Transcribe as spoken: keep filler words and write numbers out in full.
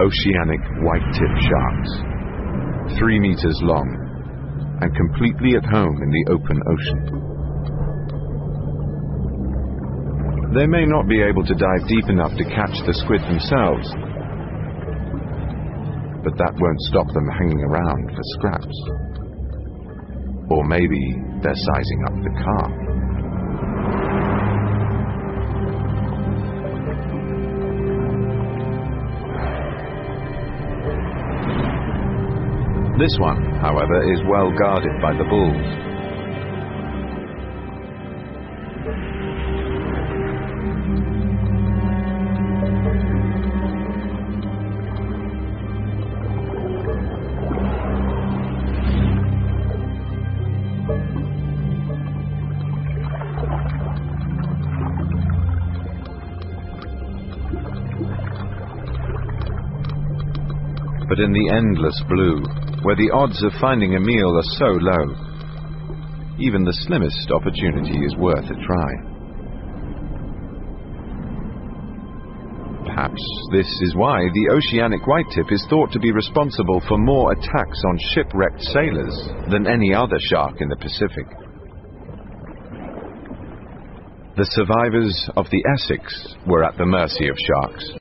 oceanic white-tip sharks, three meters long and completely at home in the open ocean. They may not be able to dive deep enough to catch the squid themselves, but that won't stop them hanging around for scraps. Or maybe they're sizing up the car. This one, however, is well guarded by the bulls. But in the endless blue, where the odds of finding a meal are so low, even the slimmest opportunity is worth a try. Perhaps this is why the oceanic whitetip is thought to be responsible for more attacks on shipwrecked sailors than any other shark in the Pacific. The survivors of the Essex were at the mercy of sharks.